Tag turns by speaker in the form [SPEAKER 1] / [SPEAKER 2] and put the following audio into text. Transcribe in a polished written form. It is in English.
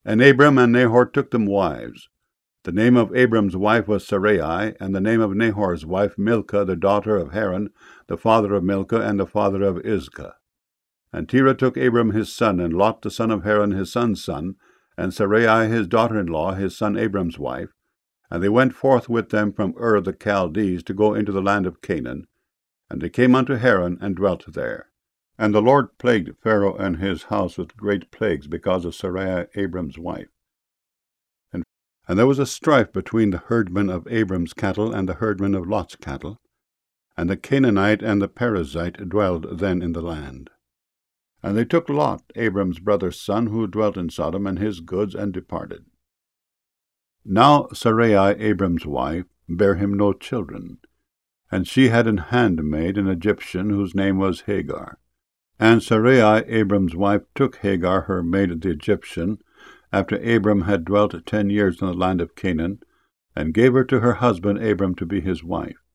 [SPEAKER 1] And Abram and Nahor took them wives. The name of Abram's wife was Sarai, and the name of Nahor's wife Milcah, the daughter of Haran, the father of Milcah, and the father of Iscah. And Terah took Abram his son, and Lot the son of Haran his son's son, and Sarai his daughter-in-law, his son Abram's wife. And they went forth with them from Ur the Chaldees to go into the land of Canaan. And they came unto Haran, and dwelt there. And the Lord plagued Pharaoh and his house with great plagues because of Sarai Abram's wife. And there was a strife between the herdmen of Abram's cattle and the herdmen of Lot's cattle. And the Canaanite and the Perizzite dwelled then in the land. And they took Lot, Abram's brother's son, who dwelt in Sodom, and his goods, and departed. Now Sarai, Abram's wife, bare him no children, and she had an handmaid, an Egyptian, whose name was Hagar. And Sarai, Abram's wife, took Hagar, her maid the Egyptian, after Abram had dwelt 10 years in the land of Canaan, and gave her to her husband Abram to be his wife.